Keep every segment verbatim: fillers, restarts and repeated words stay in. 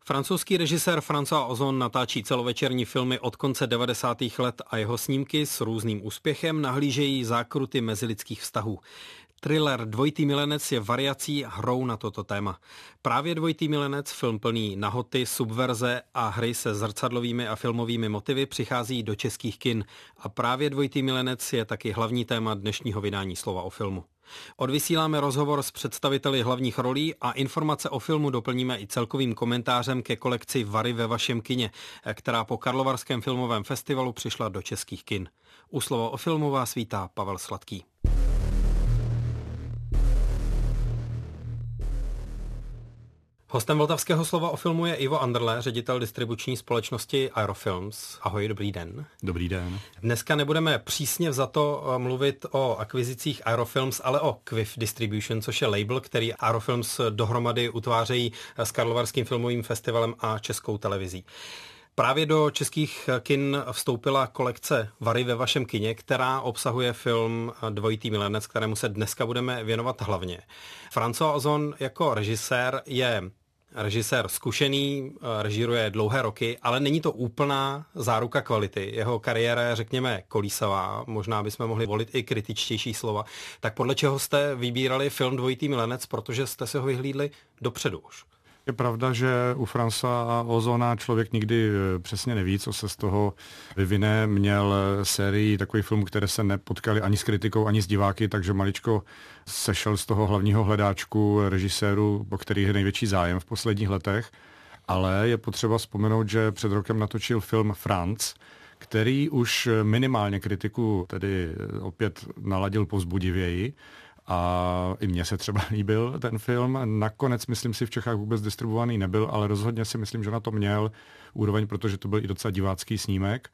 Francouzský režisér François Ozon natáčí celovečerní filmy od konce devadesátých let a jeho snímky s různým úspěchem nahlížejí zákruty mezilidských vztahů. Thriller Dvojitý milenec je variací hrou na toto téma. Právě Dvojitý milenec, film plný nahoty, subverze a hry se zrcadlovými a filmovými motivy, přichází do českých kin. A právě Dvojitý milenec je taky hlavní téma dnešního vydání Slova o filmu. Odvysíláme rozhovor s představiteli hlavních rolí a informace o filmu doplníme i celkovým komentářem ke kolekci Vary ve vašem kině, která po Karlovarském filmovém festivalu přišla do českých kin. U Slova o filmu vás vítá Pavel Sladký. Hostem Vltavského slova o filmu je Ivo Anderle, ředitel distribuční společnosti Aerofilms. Ahoj, dobrý den. Dobrý den. Dneska nebudeme přísně vzato mluvit o akvizicích Aerofilms, ale o Quiff Distribution, což je label, který Aerofilms dohromady utvářejí s Karlovarským filmovým festivalem a Českou televizí. Právě do českých kin vstoupila kolekce Vary ve vašem kině, která obsahuje film Dvojitý milenec, kterému se dneska budeme věnovat hlavně. François Ozon jako režisér je režisér zkušený, režíruje dlouhé roky, ale není to úplná záruka kvality. Jeho kariéra je, řekněme, kolísavá, možná bychom mohli volit i kritičtější slova. Tak podle čeho jste vybírali film Dvojitý milenec, protože jste si ho vyhlídli dopředu už? Je pravda, že u Françoise Ozona člověk nikdy přesně neví, co se z toho vyvine. Měl sérii takových filmů, které se nepotkali ani s kritikou, ani s diváky, takže maličko sešel z toho hlavního hledáčku režiséru, o kterých je největší zájem v posledních letech. Ale je potřeba vzpomenout, že před rokem natočil film Franz, který už minimálně kritiku tedy opět naladil povzbudivěji. A i mně se třeba líbil ten film. Nakonec, myslím si, v Čechách vůbec distribuovaný nebyl, ale rozhodně si myslím, že na to měl úroveň, protože to byl i docela divácký snímek.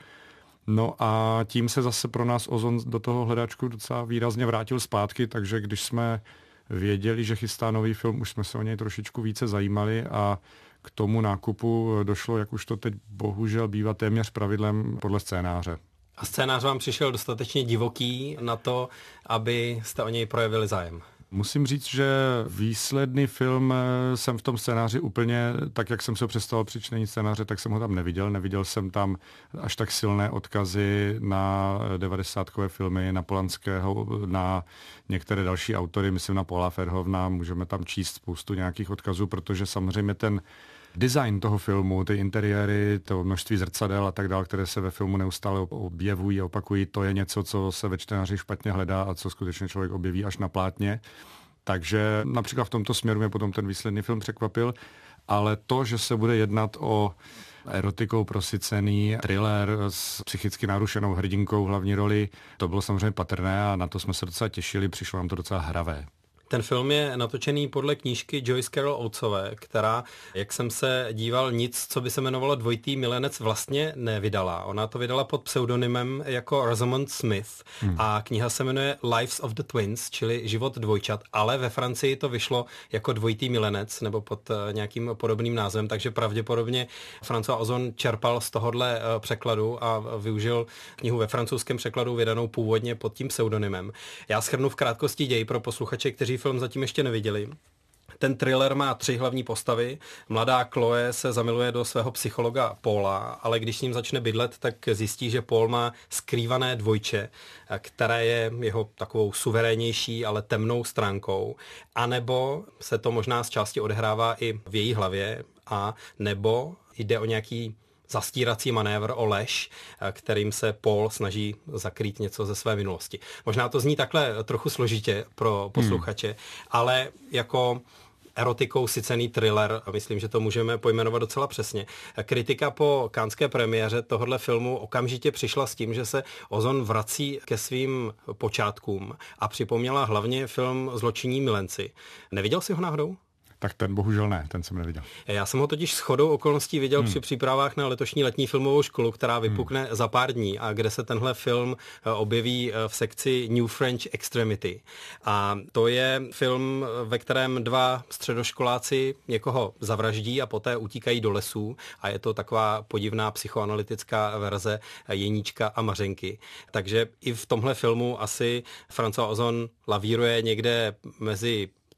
No a tím se zase pro nás Ozon do toho hledáčku docela výrazně vrátil zpátky, takže když jsme věděli, že chystá nový film, už jsme se o něj trošičku více zajímali a k tomu nákupu došlo, jak už to teď bohužel bývá téměř pravidlem, podle scénáře. A scénář vám přišel dostatečně divoký na to, aby jste o něj projevili zájem? Musím říct, že výsledný film jsem v tom scénáři úplně, tak jak jsem se představoval při čtení scénáře, tak jsem ho tam neviděl. Neviděl jsem tam až tak silné odkazy na devadesátkové filmy, na Polanského, na některé další autory, myslím na Paula Verhoevena, můžeme tam číst spoustu nějakých odkazů, protože samozřejmě ten design toho filmu, ty interiéry, to množství zrcadel a tak dále, které se ve filmu neustále objevují a opakují, to je něco, co se ve čtenáři špatně hledá a co skutečně člověk objeví až na plátně. Takže například v tomto směru mě potom ten výsledný film překvapil, ale to, že se bude jednat o erotikou prosycený thriller s psychicky narušenou hrdinkou v hlavní roli, to bylo samozřejmě patrné a na to jsme se docela těšili, přišlo nám to docela hravé. Ten film je natočený podle knížky Joyce Carol Oatesové, která, jak jsem se díval, nic, co by se jmenovalo Dvojitý milenec, vlastně nevydala. Ona to vydala pod pseudonymem jako Rosamund Smith hmm. a kniha se jmenuje Lives of the Twins, čili Život dvojčat, ale ve Francii to vyšlo jako Dvojitý milenec nebo pod nějakým podobným názvem, takže pravděpodobně François Ozon čerpal z tohohle překladu a využil knihu ve francouzském překladu vydanou původně pod tím pseudonymem. Já shrnu v krátkosti děj pro posluchače, kteří film zatím ještě neviděli. Ten thriller má tři hlavní postavy. Mladá Chloe se zamiluje do svého psychologa Paula, ale když s ním začne bydlet, tak zjistí, že Paul má skrývané dvojče, které je jeho takovou suverénnější, ale temnou stránkou. A nebo se to možná z části odehrává i v její hlavě, a nebo jde o nějaký zastírací manévr, o lež, kterým se Paul snaží zakrýt něco ze své minulosti. Možná to zní takhle trochu složitě pro posluchače, hmm. ale jako erotikou sycený thriller, a myslím, že to můžeme pojmenovat docela přesně. Kritika po canneské premiéře tohohle filmu okamžitě přišla s tím, že se Ozon vrací ke svým počátkům a připomněla hlavně film Zločinní milenci. Neviděl jsi ho náhodou? Tak ten bohužel ne, ten jsem neviděl. Já jsem ho totiž shodou okolností viděl hmm. při přípravách na letošní letní filmovou školu, která vypukne hmm. za pár dní a kde se tenhle film objeví v sekci New French Extremity. A to je film, ve kterém dva středoškoláci někoho zavraždí a poté utíkají do lesů a je to taková podivná psychoanalytická verze Jeníčka a Mařenky. Takže i v tomhle filmu asi François Ozon lavíruje někde mezi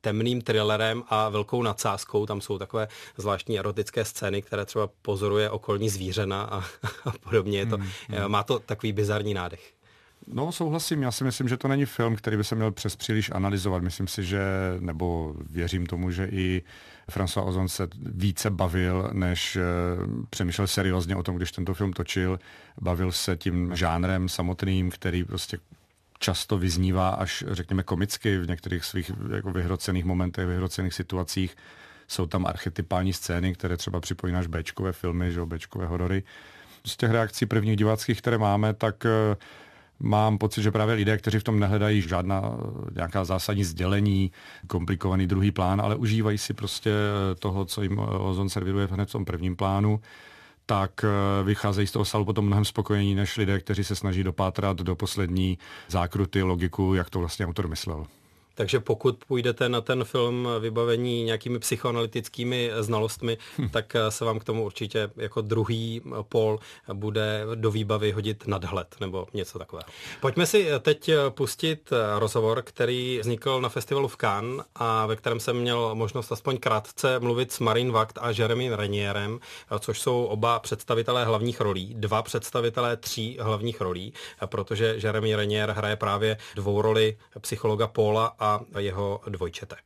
temným thrillerem a velkou nadsázkou. Tam jsou takové zvláštní erotické scény, které třeba pozoruje okolní zvířena a, a podobně. Je to, hmm, hmm. Má to takový bizarní nádech. No, souhlasím. Já si myslím, že to není film, který by se měl přes příliš analyzovat. Myslím si, že, nebo věřím tomu, že i François Ozon se více bavil, než přemýšlel seriózně o tom, když tento film točil. Bavil se tím žánrem samotným, který prostě často vyznívá až, řekněme, komicky v některých svých jako vyhrocených momentech, vyhrocených situacích. Jsou tam archetypální scény, které třeba připomínáš béčkové filmy, že, béčkové horory. Z těch reakcí prvních diváckých, které máme, tak mám pocit, že právě lidé, kteří v tom nehledají žádná nějaká zásadní sdělení, komplikovaný druhý plán, ale užívají si prostě toho, co jim Ozon serviruje hned v tom prvním plánu, tak vycházejí z toho sálu potom mnohem spokojení než lidé, kteří se snaží dopátrat do poslední zákruty, logiku, jak to vlastně autor myslel. Takže pokud půjdete na ten film vybavení nějakými psychoanalytickými znalostmi, hm. tak se vám k tomu určitě jako druhý pól bude do výbavy hodit nadhled nebo něco takového. Pojďme si teď pustit rozhovor, který vznikl na festivalu v Cannes a ve kterém jsem měl možnost aspoň krátce mluvit s Marine Wacht a Jeremy Renierem, což jsou oba představitelé hlavních rolí, dva představitelé tří hlavních rolí, protože Jeremy Renier hraje právě dvou roli psychologa Paula a a jeho dvojčete.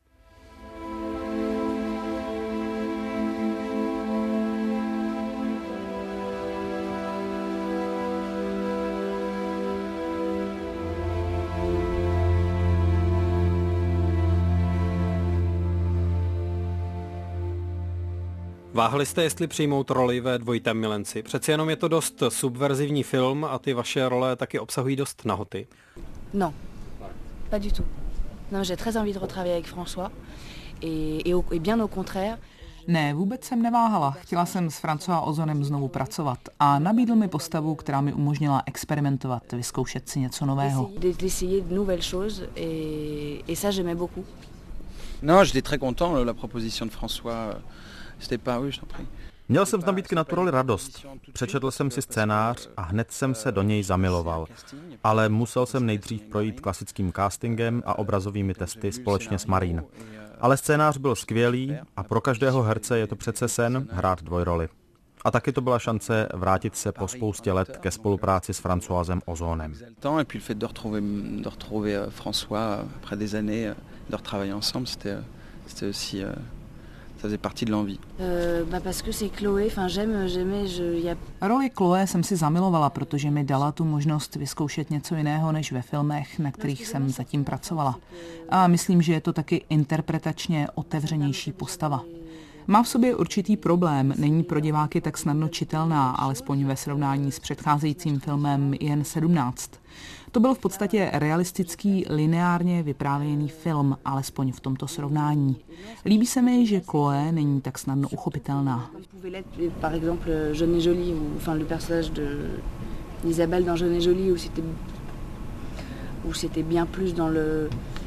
Váhali jste, jestli přijmout roli ve Dvojitém milenci? Přeci jenom je to dost subverzivní film a ty vaše role taky obsahují dost nahoty. No, pas du tout. Non, j'ai très envie de retravailler avec François et, et, au, et bien au contraire. Ne, vůbec jsem neváhala. Chtěla jsem s François Ozonem znovu pracovat a nabídl mi postavu, která mi umožnila experimentovat, vyzkoušet si něco nového. D'essayer de nouvelles choses et, et ça j'aimais beaucoup. Non, j'étais très content, la proposition de François, c'était pas, oui, je t'en prie. Měl jsem z nabídky na tu roli radost. Přečetl jsem si scénář a hned jsem se do něj zamiloval. Ale musel jsem nejdřív projít klasickým castingem a obrazovými testy společně s Marine. Ale scénář byl skvělý a pro každého herce je to přece sen hrát dvojroli. A taky to byla šance vrátit se po spoustě let ke spolupráci s Françoisem Ozonem. Et puis le fait de retrouver de retrouver François après des années de retravailler ensemble, c'était c'était aussi ça faisait partie de l'envie. Euh, bah parce que c'est Chloé, enfin j'aime, j'aimais, je y a... Roli Chloé jsem si zamilovala, protože mi dala tu možnost vyzkoušet něco jiného než ve filmech, na kterých jsem zatím pracovala. A myslím, že je to taky interpretačně otevřenější postava. Má v sobě určitý problém, není pro diváky tak snadno čitelná, alespoň ve srovnání s předcházejícím filmem Jen sedmnáct. To byl v podstatě realistický, lineárně vyprávěný film, alespoň v tomto srovnání. Líbí se mi, že Chloé není tak snadno uchopitelná. Par exemple, Jeune et Jolie, ou enfin le personnage de Isabelle dans Jeune et Jolie, où c'était où c'était bien plus dans le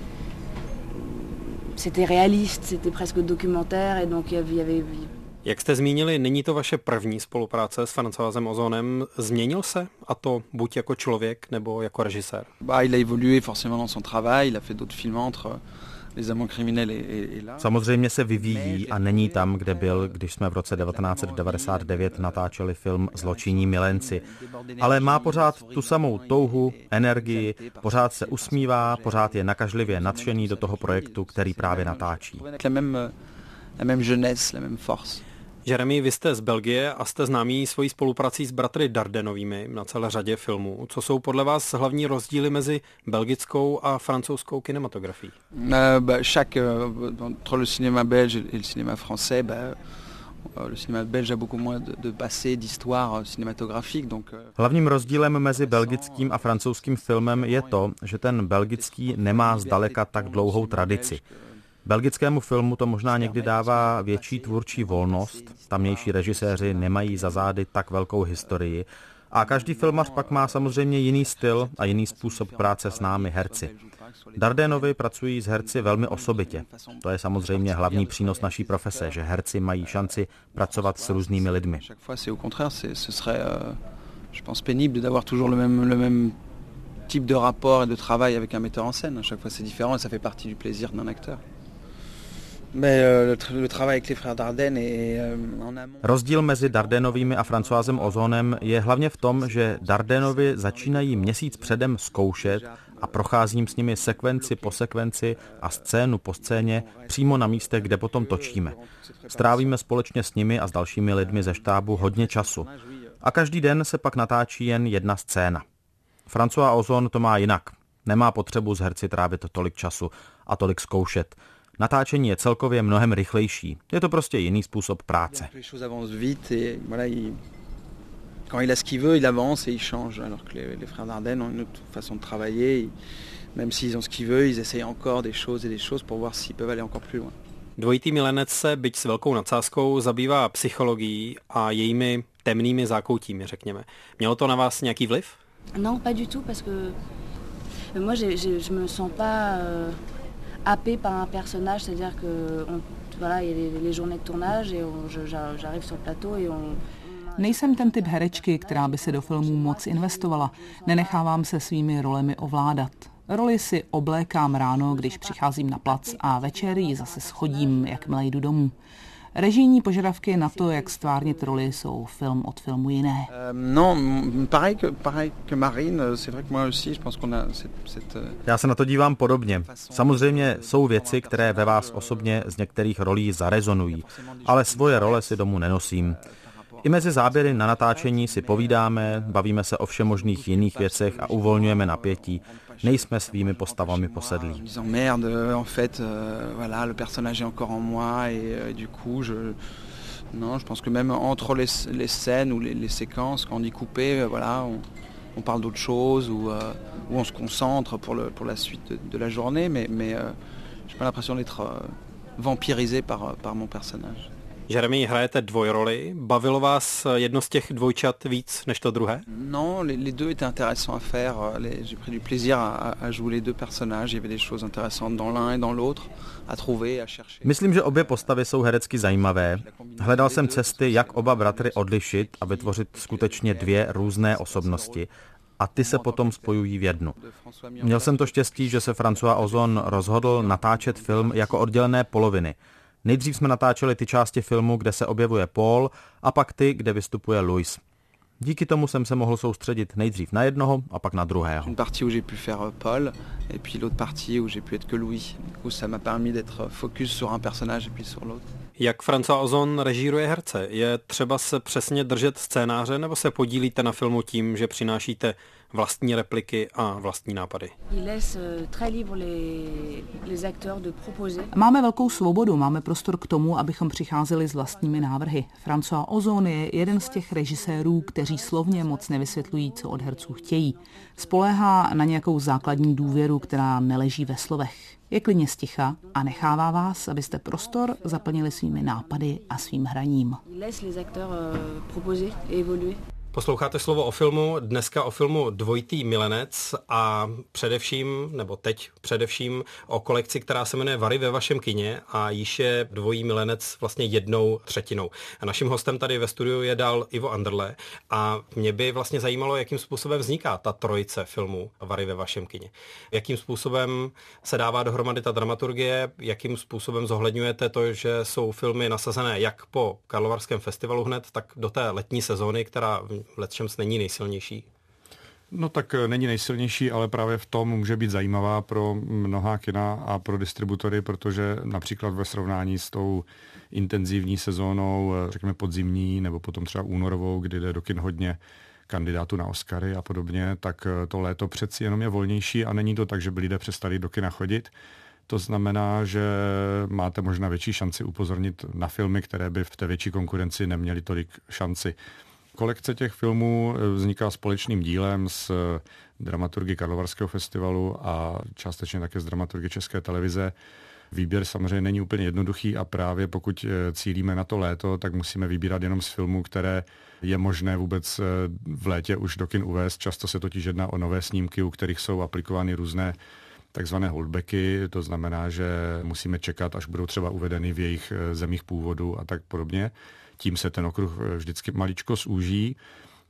c'était réaliste, c'était presque documentaire et donc il y avait. Jak jste zmínili, není to vaše první spolupráce s Françoisem Ozonem. Změnil se? A to buď jako člověk, nebo jako režisér? Bah, il a évolué forcément dans son travail, il a fait d'autres films entre Les Amants criminels et là. Samozřejmě se vyvíjí a není tam, kde byl, když jsme v roce devatenáct set devadesát devět natáčeli film Zločinní milenci. Ale má pořád tu samou touhu, energii, pořád se usmívá, pořád je nakažlivě nadšený do toho projektu, který právě natáčí. La même, la même jeunesse, la même force. Jeremy, vy jste z Belgie a jste známý svojí spoluprací s bratry Dardenovými na celé řadě filmů. Co jsou podle vás hlavní rozdíly mezi belgickou a francouzskou kinematografií? Uh, bah, chaque, uh, entre le cinéma belge et le cinéma français, bah, uh, le cinéma belge a beaucoup moins de, de passé, d'histoire cinématographique. Donc, uh... Hlavním rozdílem mezi belgickým a francouzským filmem je to, že ten belgický nemá zdaleka tak dlouhou tradici. Belgickému filmu to možná někdy dává větší tvůrčí volnost, tamnější režiséři nemají za zády tak velkou historii a každý filmař pak má samozřejmě jiný styl a jiný způsob práce s námi herci. Dardenovi pracují s herci velmi osobitě. To je samozřejmě hlavní přínos naší profese, že herci mají šanci pracovat s různými lidmi. Type de rapport et de travail avec un metteur en scène. À chaque fois c'est différent et ça fait partie du plaisir d'un acteur. Rozdíl mezi Dardenovými a Françoisem Ozonem je hlavně v tom, že Dardenovi začínají měsíc předem zkoušet a procházím s nimi sekvenci po sekvenci a scénu po scéně přímo na místech, kde potom točíme. Strávíme společně s nimi a s dalšími lidmi ze štábu hodně času. A každý den se pak natáčí jen jedna scéna. François Ozon to má jinak. Nemá potřebu s herci trávit tolik času a tolik zkoušet. Natáčení je celkově mnohem rychlejší. Je to prostě jiný způsob práce. Quand il a ce qu'il veut, il avance et il change, alors que les, les frères Dardenne ont une autre façon de travailler. Même s'ils ont ce qu'ils veulent, ils essayent encore des choses et des choses pour voir s'ils peuvent aller encore plus loin. Dvojitý milenec se, byť s velkou nadsázkou, zabývá psychologií a jejími temnými zákoutími, řekněme. Mělo to na vás nějaký vliv? Non, pas du tout, parce que moi, je, je, je me sens pas euh, happée par un personnage, c'est-à-dire que on, voilà, il y a les, les journées de tournage et on, je, j'arrive sur le plateau et on Nejsem ten typ herečky, která by se do filmů moc investovala. Nenechávám se svými rolemi ovládat. Roli si oblékám ráno, když přicházím na plac a večer ji zase schodím, jakmile jdu domů. Režijní požadavky na to, jak stvárnit roli, jsou film od filmu jiné. Já se na to dívám podobně. Samozřejmě jsou věci, které ve vás osobně z některých rolí zarezonují, ale svoje role si domů nenosím. I mezi záběry na natáčení si povídáme, bavíme se o všemožných jiných věcech a uvolňujeme napětí. Nejsme svými postavami posedlí. Non, je pense que même entre les, les scènes ou les, les séquences, quand on dit couper, voilà, on, on parle d'autre chose ou, euh, ou on se concentre pour, le, pour la suite de, de la journée, mais, mais euh, j'ai pas l'impression d'être euh, vampirisé par, par mon personnage. Jeremy, hrajete dvojroli. Bavilo vás jedno z těch dvojčat víc než to druhé? Non, les, les deux étaient intéressants à faire. Les, j'ai pris du plaisir à, à jouer les deux personnages. Il y avait des choses intéressantes dans l'un et dans l'autre, à trouver, à chercher. Myslím, že obě postavy jsou herecky zajímavé. Hledal jsem cesty, jak oba bratry odlišit a vytvořit skutečně dvě různé osobnosti. A ty se potom spojují v jednu. Měl jsem to štěstí, že se François Ozon rozhodl natáčet film jako oddělené poloviny. Nejdřív jsme natáčeli ty části filmu, kde se objevuje Paul, a pak ty, kde vystupuje Louis. Díky tomu jsem se mohl soustředit nejdřív na jednoho a pak na druhého. Une partie où j'ai pu faire Paul et puis l'autre partie où j'ai pu être que Louis. Du coup, ça m'a permis d'être focus sur un personnage et puis sur l'autre. Jak François Ozon režíruje herce? Je třeba se přesně držet scénáře, nebo se podílíte na filmu tím, že přinášíte vlastní repliky a vlastní nápady? Máme velkou svobodu, máme prostor k tomu, abychom přicházeli s vlastními návrhy. François Ozon je jeden z těch režisérů, kteří slovně moc nevysvětlují, co od herců chtějí. Spoléhá na nějakou základní důvěru, která neleží ve slovech. Je klidně sticha a nechává vás, abyste prostor zaplnili svými nápady a svým hraním. Posloucháte Slovo o filmu, dneska o filmu Dvojitý milenec a především, nebo teď především o kolekci, která se jmenuje Vary ve vašem kině a již je Dvojí milenec vlastně jednou třetinou. A naším hostem tady ve studiu je dál Ivo Anderle a mě by vlastně zajímalo, jakým způsobem vzniká ta trojice filmů Vary ve vašem kině. Jakým způsobem se dává dohromady ta dramaturgie, jakým způsobem zohledňujete to, že jsou filmy nasazené jak po Karlovarském festivalu hned, tak do té letní sezóny, která lecčems není nejsilnější? No tak není nejsilnější, ale právě v tom může být zajímavá pro mnohá kina a pro distributory, protože například ve srovnání s tou intenzivní sezónou, řekněme podzimní, nebo potom třeba únorovou, kdy jde do kin hodně kandidátů na Oscary a podobně, tak to léto přeci jenom je volnější a není to tak, že by lidé přestali do kina chodit. To znamená, že máte možná větší šanci upozornit na filmy, které by v té větší konkurenci neměly tolik šanci. Kolekce těch filmů vzniká společným dílem s dramaturgy Karlovarského festivalu a částečně také s dramaturgy České televize. Výběr samozřejmě není úplně jednoduchý a právě pokud cílíme na to léto, tak musíme vybírat jenom z filmů, které je možné vůbec v létě už do kin uvést. Často se totiž jedná o nové snímky, u kterých jsou aplikovány různé takzvané holdbacky, to znamená, že musíme čekat, až budou třeba uvedeny v jejich zemích původu a tak podobně. Tím se ten okruh vždycky maličko zúží.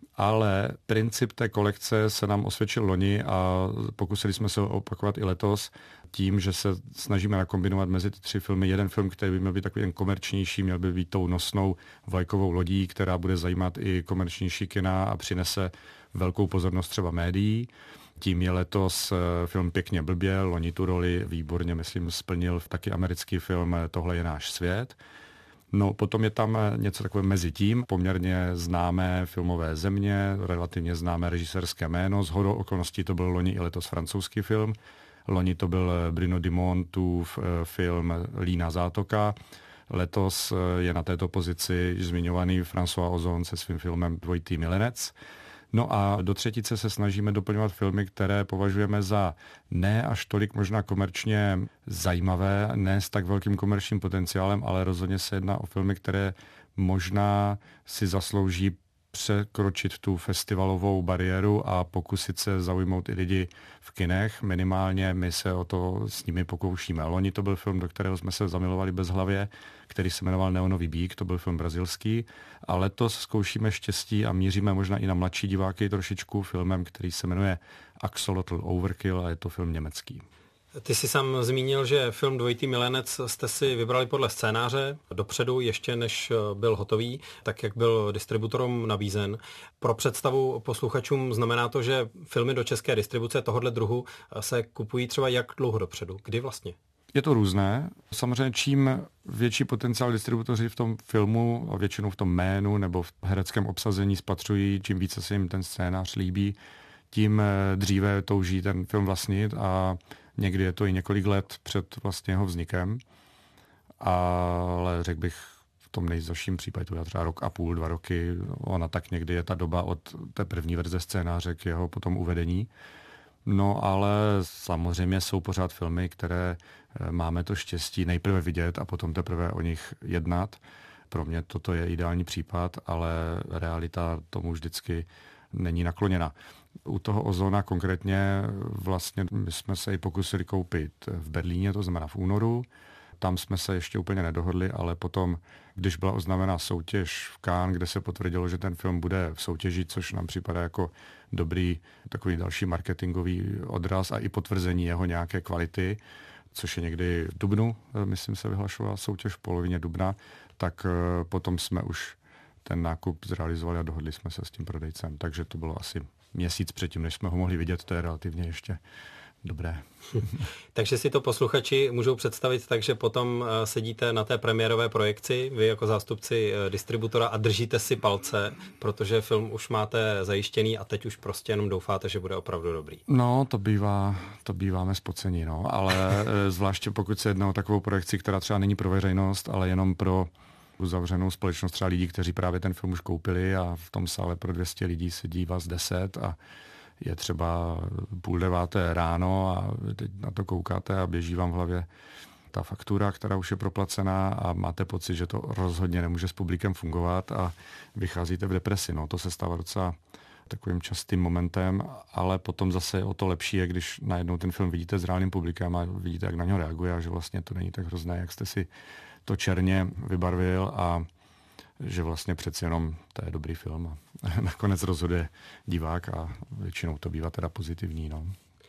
ale princip té kolekce se nám osvědčil loni a pokusili jsme se opakovat i letos tím, že se snažíme nakombinovat mezi ty tři filmy. Jeden film, který by měl být takový komerčnější, měl by být tou nosnou vlajkovou lodí, která bude zajímat i komerčnější kina a přinese velkou pozornost třeba médií. Tím je letos film Pěkně blbě, loni tu roli výborně, myslím, splnil taky americký film Tohle je náš svět. No, potom je tam něco takové mezi tím, poměrně známé filmové země, relativně známé režisérské jméno, shodou okolností to byl loni i letos francouzský film. Loni to byl Bruno Dumontův film Lína zátoka. Letos je na této pozici zmiňovaný François Ozon se svým filmem Dvojitý milenec. No a do třetice se snažíme doplňovat filmy, které považujeme za ne až tolik možná komerčně zajímavé, ne s tak velkým komerčním potenciálem, ale rozhodně se jedná o filmy, které možná si zaslouží překročit tu festivalovou bariéru a pokusit se zaujmout i lidi v kinech. Minimálně my se o to s nimi pokoušíme. Loni to byl film, do kterého jsme se zamilovali bezhlavě, který se jmenoval Neonový bík, to byl film brazilský. A letos zkoušíme štěstí a míříme možná i na mladší diváky trošičku filmem, který se jmenuje Axolotl Overkill a je to film německý. Ty jsi sám zmínil, že film Dvojitý milenec jste si vybrali podle scénáře dopředu, ještě než byl hotový, tak jak byl distributorům nabízen. Pro představu posluchačům znamená to, že filmy do české distribuce tohoto druhu se kupují třeba jak dlouho dopředu? Kdy vlastně? Je to různé. Samozřejmě čím větší potenciál distributoři v tom filmu a většinou v tom jménu nebo v hereckém obsazení spatřují, čím více se jim ten scénář líbí, tím dříve touží ten film vlastnit a někdy je to i několik let před vlastně jeho vznikem, ale řekl bych v tom nejzazším případě to je třeba rok a půl, dva roky, ona tak někdy je ta doba od té první verze scénáře k jeho potom uvedení. No ale samozřejmě jsou pořád filmy, které máme to štěstí nejprve vidět a potom teprve o nich jednat. Pro mě toto je ideální případ, ale realita tomu vždycky není nakloněna. U toho Ozona konkrétně vlastně my jsme se i pokusili koupit v Berlíně, to znamená v únoru. Tam jsme se ještě úplně nedohodli, ale potom, když byla oznámena soutěž v Cannes, kde se potvrdilo, že ten film bude v soutěži, což nám připadá jako dobrý takový další marketingový odraz a i potvrzení jeho nějaké kvality, což je někdy v dubnu, myslím se vyhlašovala soutěž v polovině dubna, tak potom jsme už ten nákup zrealizovali a dohodli jsme se s tím prodejcem. Takže to bylo asi měsíc předtím, než jsme ho mohli vidět, to je relativně ještě dobré. Takže si to posluchači můžou představit tak, že potom sedíte na té premiérové projekci, vy jako zástupci distributora a držíte si palce, protože film už máte zajištěný a teď už prostě jenom doufáte, že bude opravdu dobrý. No, to bývá, to býváme spocení, no, ale zvláště pokud se jedná o takovou projekci, která třeba není pro veřejnost, ale jenom pro uzavřenou společnost třeba lidí, kteří právě ten film už koupili a v tom sále pro dvě stě lidí sedí vás deset a je třeba půl deváté ráno a teď na to koukáte a běží vám v hlavě ta faktura, která už je proplacená a máte pocit, že to rozhodně nemůže s publikem fungovat a vycházíte v depresi. No, to se stává docela takovým častým momentem, ale potom zase o to lepší je, když najednou ten film vidíte s reálným publikem a vidíte, jak na něho reaguje a že vlastně to není tak hrozné, jak jste si to černě vybarvil a že vlastně přeci jenom to je dobrý film a nakonec rozhoduje divák a většinou to bývá teda pozitivní. No.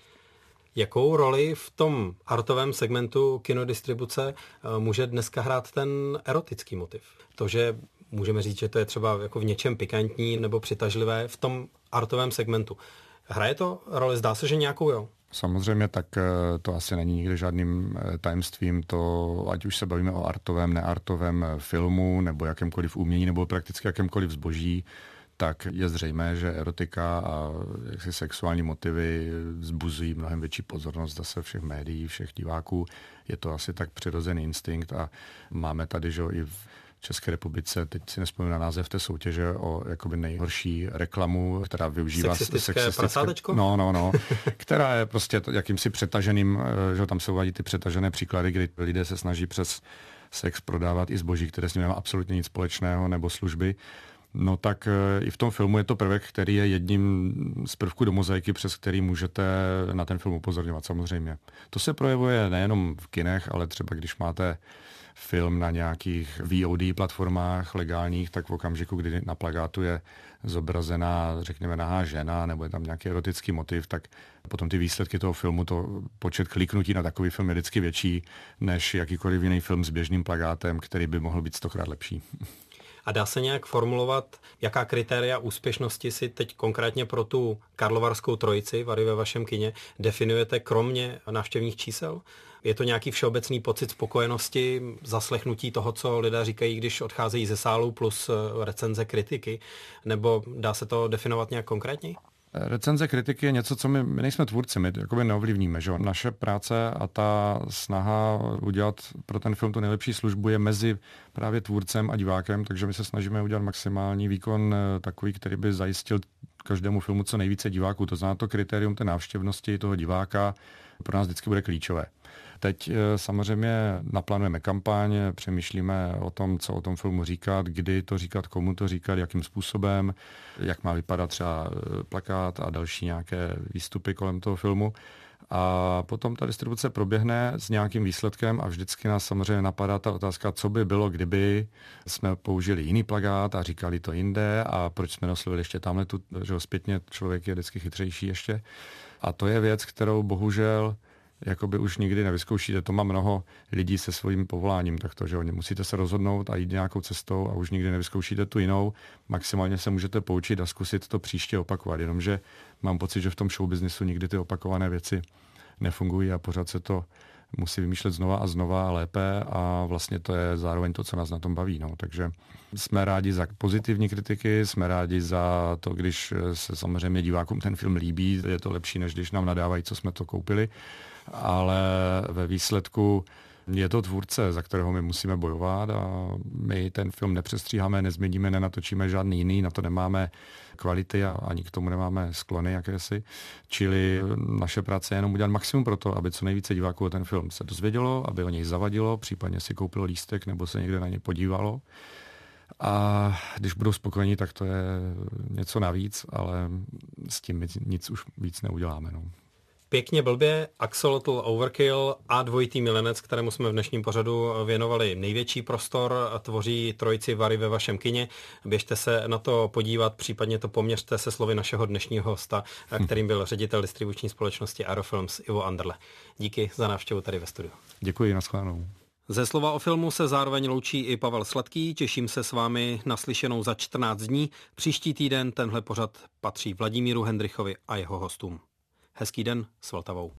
Jakou roli v tom artovém segmentu kinodistribuce může dneska hrát ten erotický motiv? To, že můžeme říct, že to je třeba jako v něčem pikantní nebo přitažlivé v tom artovém segmentu. Hraje to roli? Zdá se, že nějakou jo? Samozřejmě, tak to asi není nikdy žádným tajemstvím, to, ať už se bavíme o artovém, neartovém filmu, nebo jakémkoliv umění, nebo prakticky jakémkoliv zboží, tak je zřejmé, že erotika a jaksi sexuální motivy vzbuzují mnohem větší pozornost zase všech médií, všech diváků. Je to asi tak přirozený instinkt a máme tady, že i v České republice, teď si nespomínám na název té soutěže, o jakoby nejhorší reklamu, která využívá sexistické prasátečko? No, no, no. Která je prostě jakýmsi přetaženým, že tam se uvádí ty přetažené příklady, kdy lidé se snaží přes sex prodávat i zboží, které s ním nemá absolutně nic společného, nebo služby. No tak i v tom filmu je to prvek, který je jedním z prvků do mozaiky, přes který můžete na ten film upozorňovat samozřejmě. To se projevuje nejenom v kinech, ale třeba když máte film na nějakých V O D platformách legálních, tak v okamžiku, kdy na plakátu je zobrazená, řekněme, nahá žena, nebo je tam nějaký erotický motiv, tak potom ty výsledky toho filmu, to počet kliknutí na takový film je vždycky větší, než jakýkoliv jiný film s běžným plakátem, který by mohl být stokrát lepší. A dá se nějak formulovat, jaká kritéria úspěšnosti si teď konkrétně pro tu karlovarskou trojici, Vary ve vašem kině, definujete kromě návštěvních čísel? Je to nějaký všeobecný pocit spokojenosti, zaslechnutí toho, co lidé říkají, když odcházejí ze sálu, plus recenze kritiky? Nebo dá se to definovat nějak konkrétněji? Recenze kritiky je něco, co my, my nejsme tvůrci, my jakoby neovlivníme. Že? Naše práce a ta snaha udělat pro ten film tu nejlepší službu je mezi právě tvůrcem a divákem, takže my se snažíme udělat maximální výkon takový, který by zajistil každému filmu co nejvíce diváků. To znamená, to kritérium té návštěvnosti toho diváka pro nás vždycky bude klíčové. Teď samozřejmě naplánujeme kampaň, přemýšlíme o tom, co o tom filmu říkat, kdy to říkat, komu to říkat, jakým způsobem, jak má vypadat třeba plakát a další nějaké výstupy kolem toho filmu. A potom ta distribuce proběhne s nějakým výsledkem a vždycky nás samozřejmě napadá ta otázka, co by bylo, kdyby jsme použili jiný plakát a říkali to jinde a proč jsme nosili ještě tamhle tu, že zpětně člověk je vždycky chytřejší ještě. A to je věc, kterou bohužel jakoby už nikdy nevyzkoušíte. To má mnoho lidí se svým povoláním, tak to, že oni musíte se rozhodnout a jít nějakou cestou a už nikdy nevyzkoušíte tu jinou. Maximálně se můžete poučit a zkusit to příště opakovat, jenomže mám pocit, že v tom showbiznisu nikdy ty opakované věci nefungují a pořád se to musí vymýšlet znova a znova a lépe a vlastně to je zároveň to, co nás na tom baví. No. Takže jsme rádi za pozitivní kritiky, jsme rádi za to, když se samozřejmě divákům ten film líbí, je to lepší, než když nám nadávají, co jsme to koupili, ale ve výsledku je to tvůrce, za kterého my musíme bojovat a my ten film nepřestříháme, nezměníme, nenatočíme žádný jiný, na to nemáme kvality a ani k tomu nemáme sklony jakési. Čili naše práce je jenom udělat maximum pro to, aby co nejvíce diváků o ten film se dozvědělo, aby o něj zavadilo, případně si koupilo lístek nebo se někde na něj podívalo. A když budou spokojení, tak to je něco navíc, ale s tím nic už víc neuděláme. No. Pěkně blbě, Axolotl Overkill a Dvojitý milenec, kterému jsme v dnešním pořadu věnovali největší prostor, tvoří trojici Vary ve vašem kině. Běžte se na to podívat, případně to poměřte se slovy našeho dnešního hosta, kterým byl ředitel distribuční společnosti Aerofilms Ivo Anderle. Díky za návštěvu tady ve studiu. Děkuji, nashledanou. Ze slova o filmu se zároveň loučí i Pavel Sladký. Těším se s vámi na slyšenou za čtrnáct dní. Příští týden tenhle pořad patří Vladimíru Hendrichovi a jeho hostům. Hezký den s Vltavou.